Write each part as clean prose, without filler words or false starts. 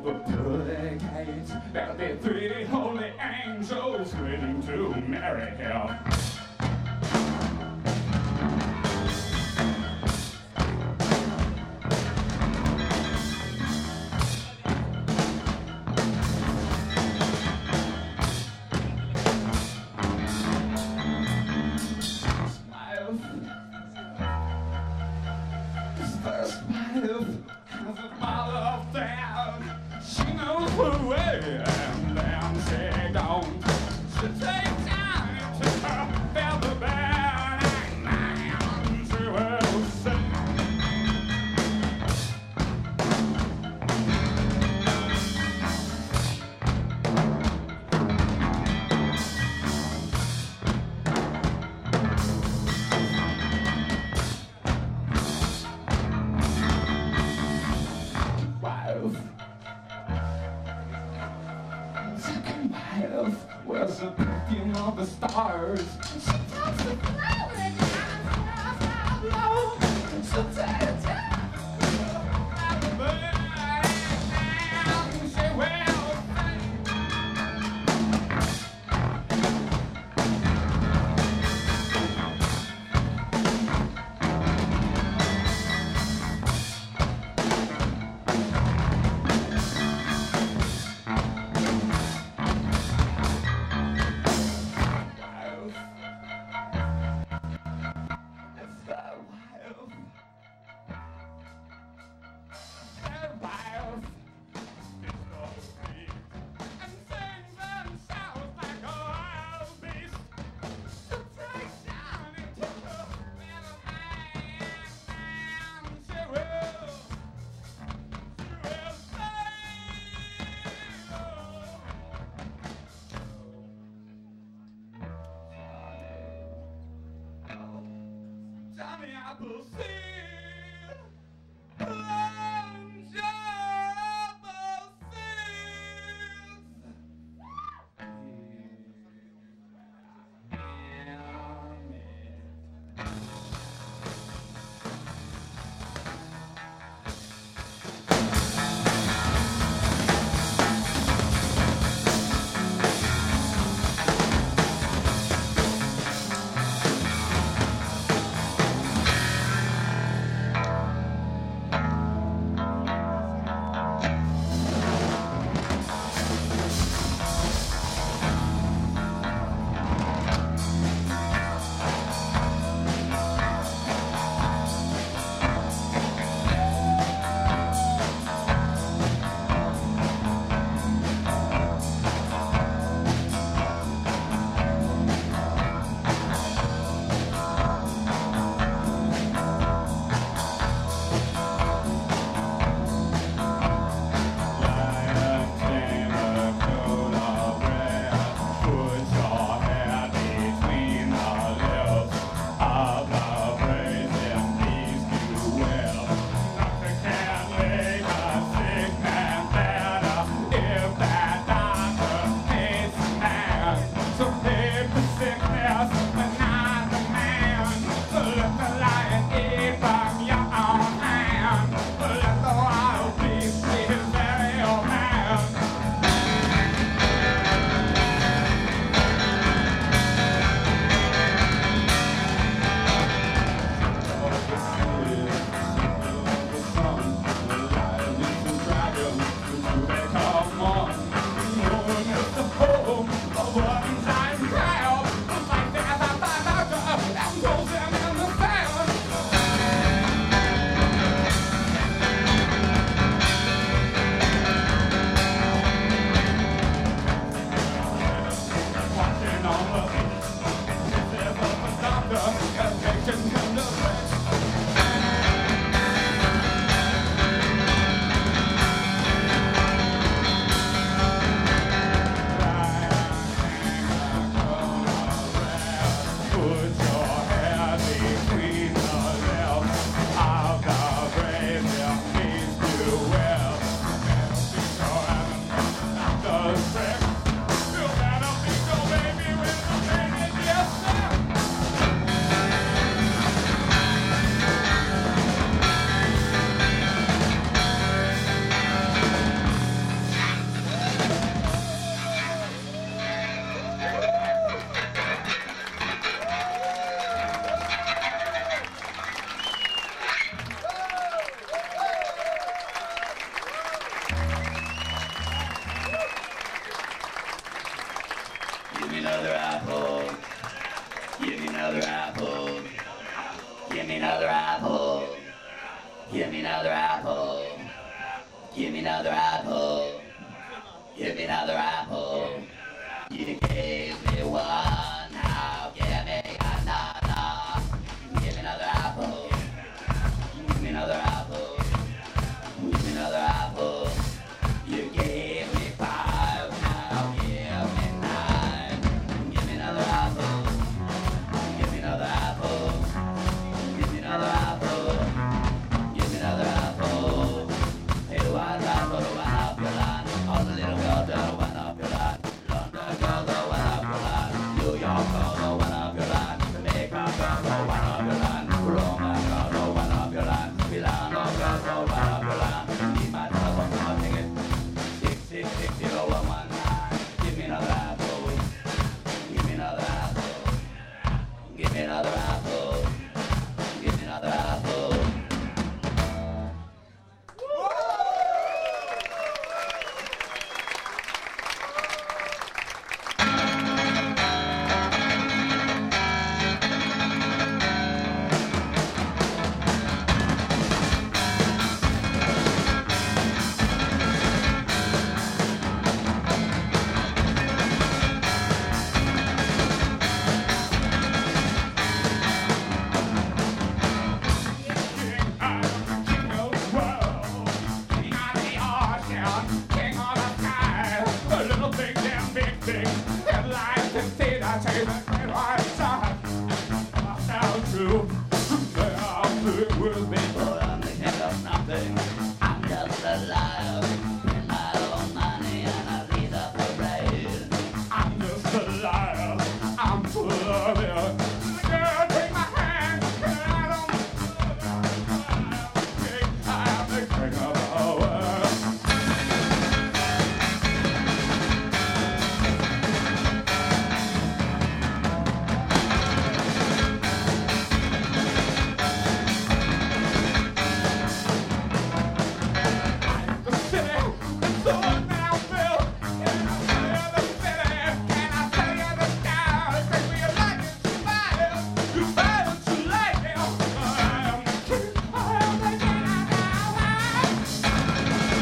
pearly gates. There'll be 3 holy angels waiting to marry him. She knows the way, and then she don't. She takes time to feel the burning man. She will sing. Second wife wears the perfume of the stars. She talks to flower and I blow. She'll take it down. She will sing. Give me another apple. Give me another apple. Give me another apple. You gave me one, now give me another. Give me another apple. Give me another apple. Give me another apple. You gave me five, now give me nine. Give me another apple. Give me another apple. Give me another apple. Give me another apple. Hey, the wise apple, the one up your line. All the little girls, the one up your line. London girl, the one up your line. New York girl, the one up your line. Jamaica girl, the one up your line. Roma girl, the one up your line. Milano girl, the one up your line. Need my telephone, I'll take it. 6660119. Give me another apple. Give me another apple. Give me another apple. Give me another apple. But I'm the king of nothing. I'm just a liar. Spend my own money and I lead up a raid. I'm just a liar. I'm full of it. Girl, take my hand. I'm the king of the world. The city is so now built. And I tell you the city, and I tell you the sky. Take me a like it, you buy it. You buy it, you like it. I am the king. I am the king of the world.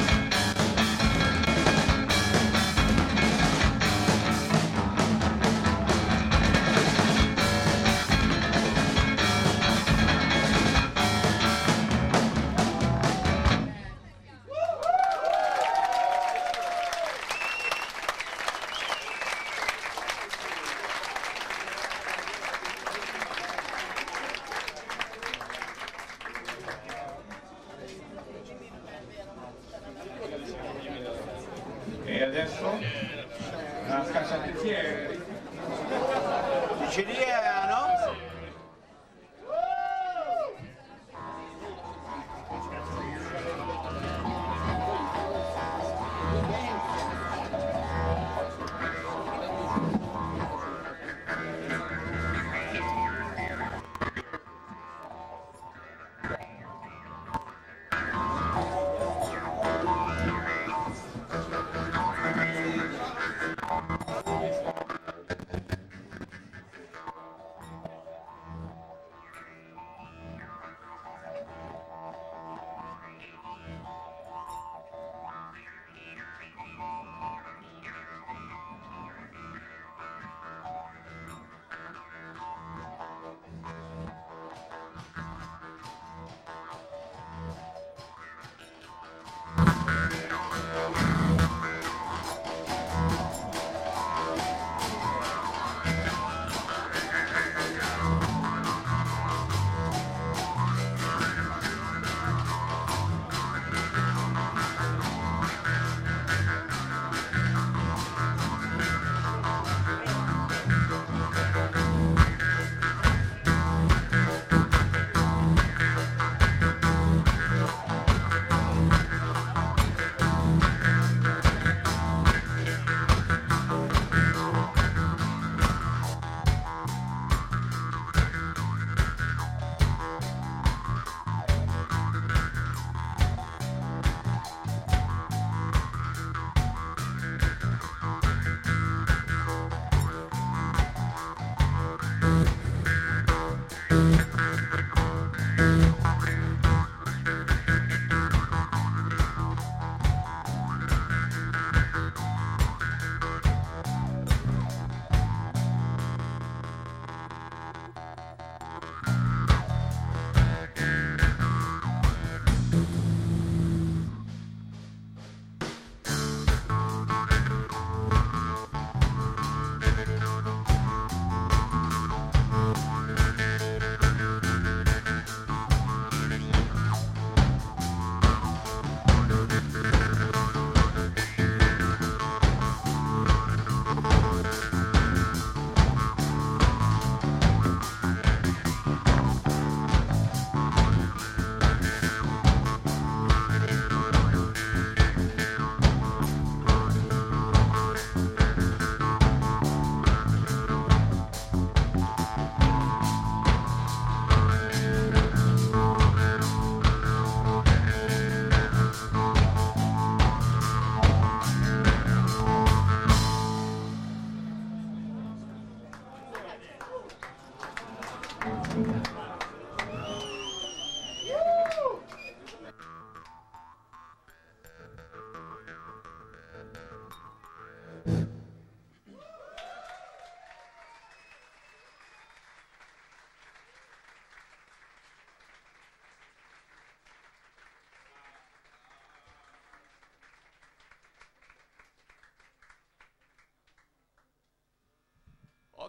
E adesso la scacciatrice. Diceria, no?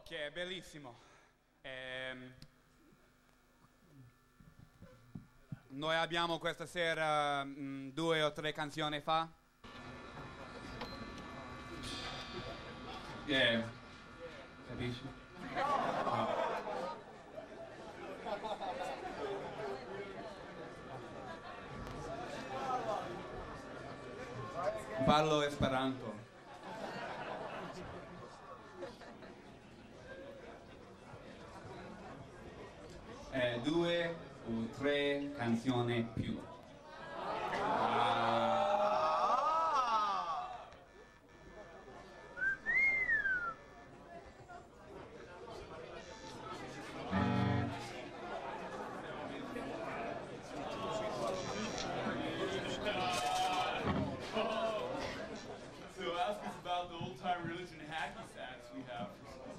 che è bellissimo. Noi abbiamo questa sera 2 o 3 canzoni fa. Capisci? No. Parlo esperanto. Due o 3 canzoni più. So ask us about the old-time religion hacky sacks we have.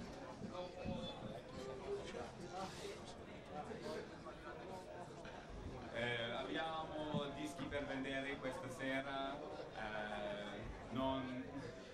Abbiamo dischi per vedere questa sera, non...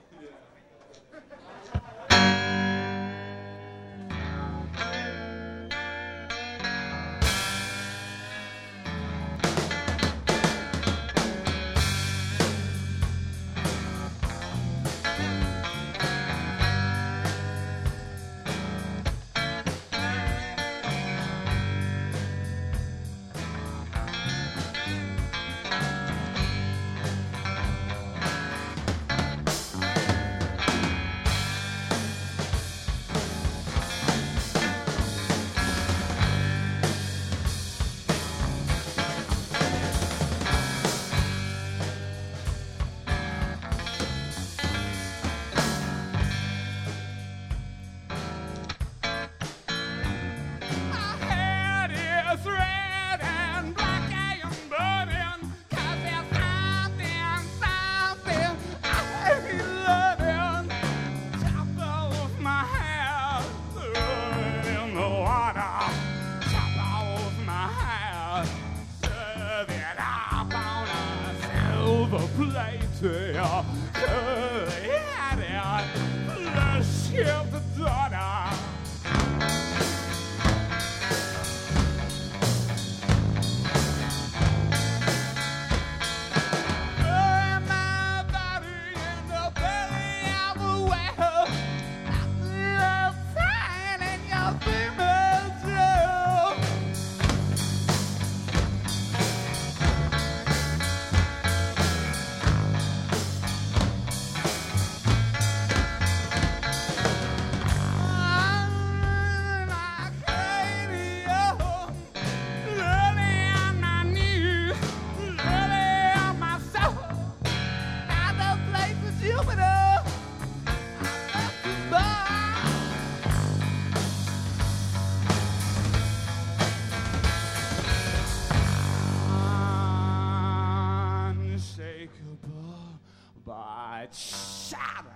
But shattered,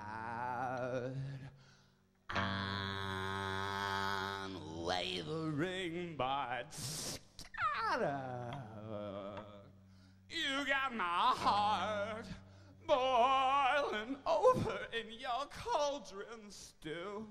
unwavering but scattered. You got my heart boiling over in your cauldron stew.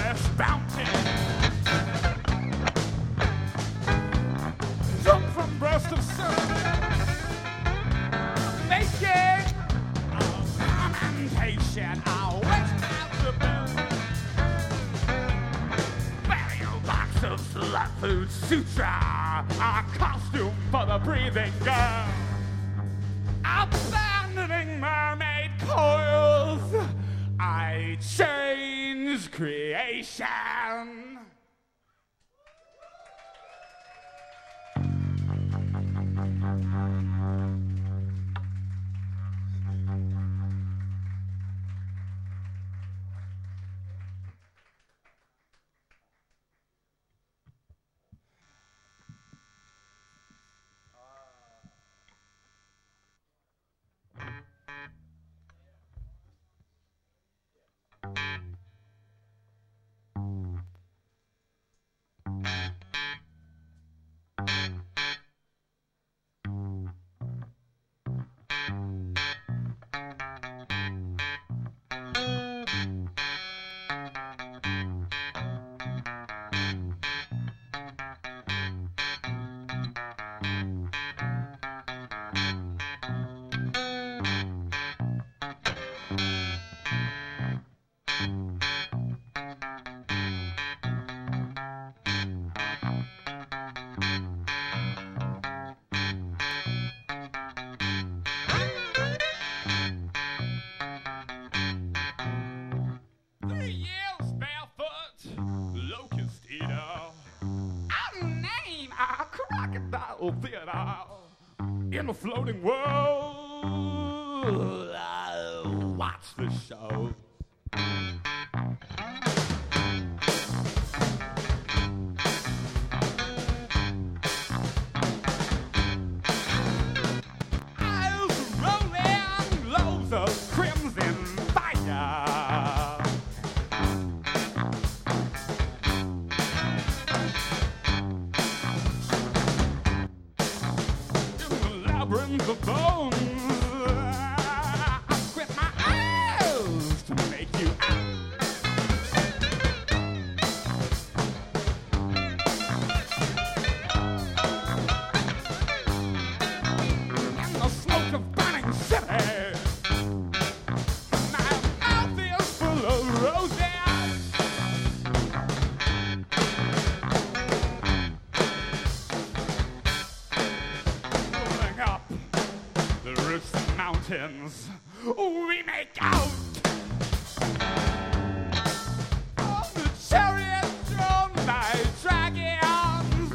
fresh bounty. Drunk from breast of sun, making a lamentation. I'll wait out the bell. Burial box of slut food sutra, a costume for the breathing girl. Abandoning mermaid coils, I change creation. Theater in a floating world. I'll watch the show. Eyes rolling, loaves of crimson fire. The bones, I squint my eyes to make you out. In the smoke of burning city, my mouth is full of roses. Rolling up the roofs and mountains, we make out on the chariot drawn by dragons.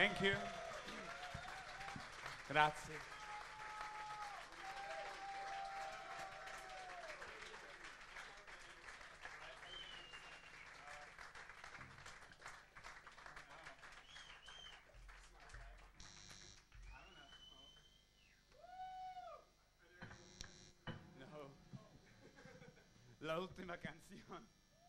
Thank you. Grazie. No. La última canción.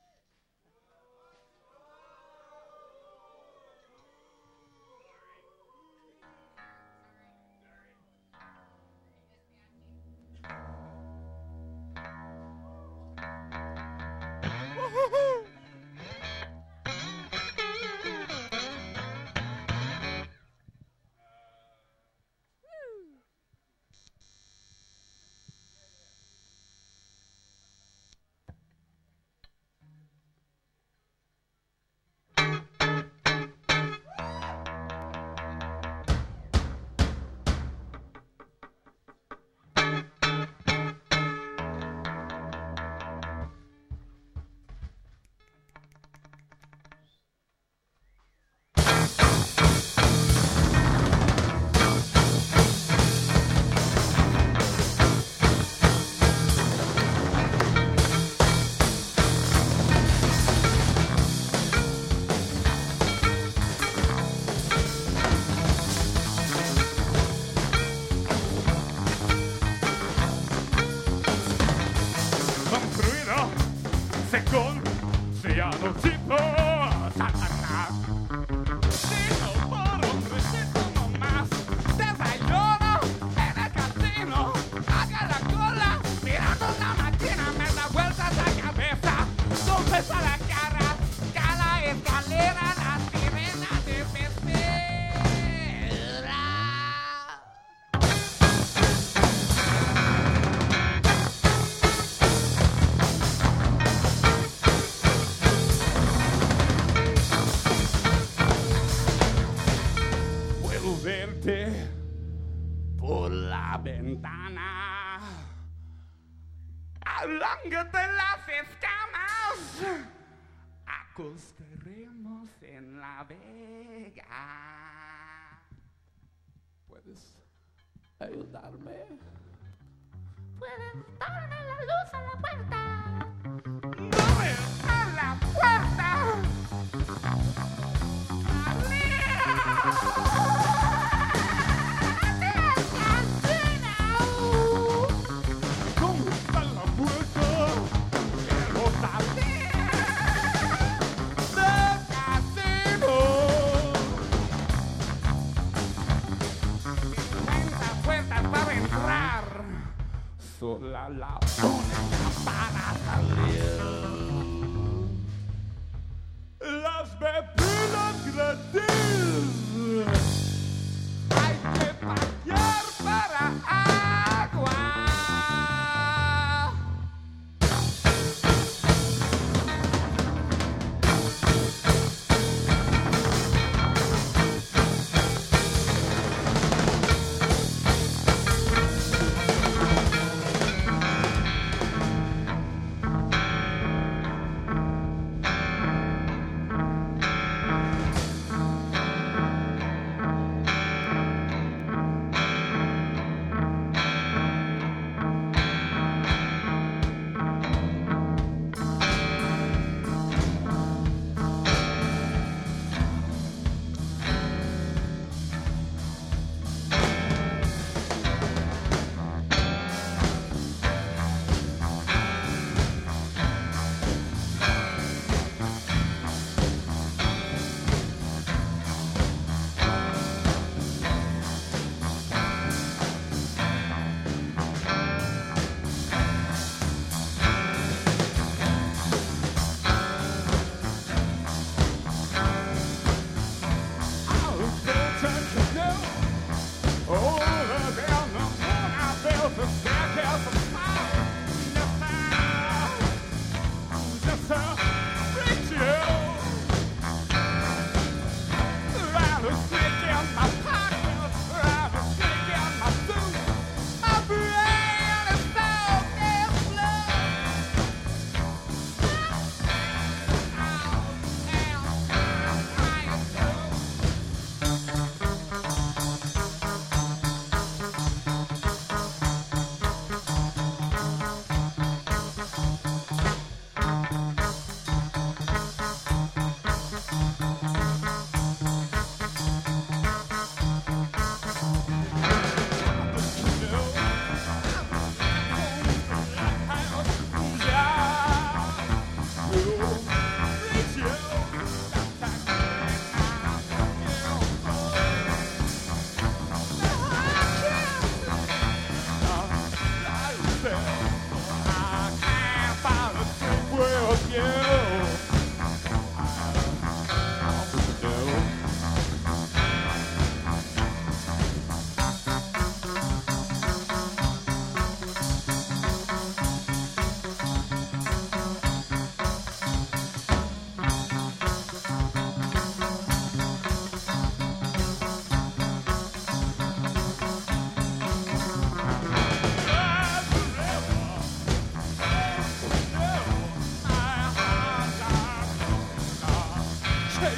Construido según Ciano tipo Satanás. Dijo por un recito nomás. Desayuno en el casino. Haga la cola mirando la máquina. Me da vueltas la cabeza. Dulces a la cara. Cada escalera la sirena desespera. Puedo verte por la ventana. Alángate las escamas. Acostaremos en la vega. ¿Puedes ayudarme? Puedes darme la luz a la puerta. ¡No me a la puerta! ¿Cómo está la puerta? Quiero salir del casino. 50 puertas para entrar, sola la única para salir. Las bebidas gratis. Hay que pagar para agua.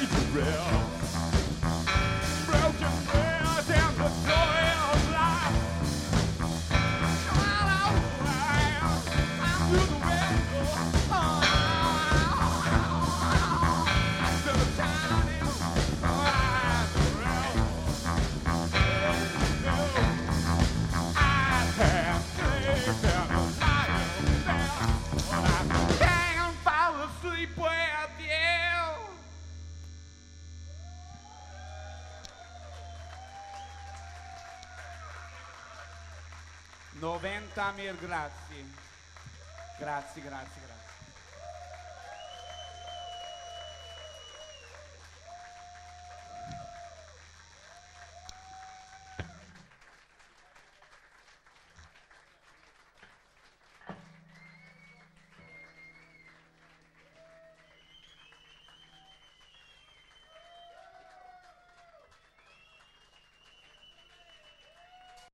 90.000 grazie. Grazie, grazie, grazie.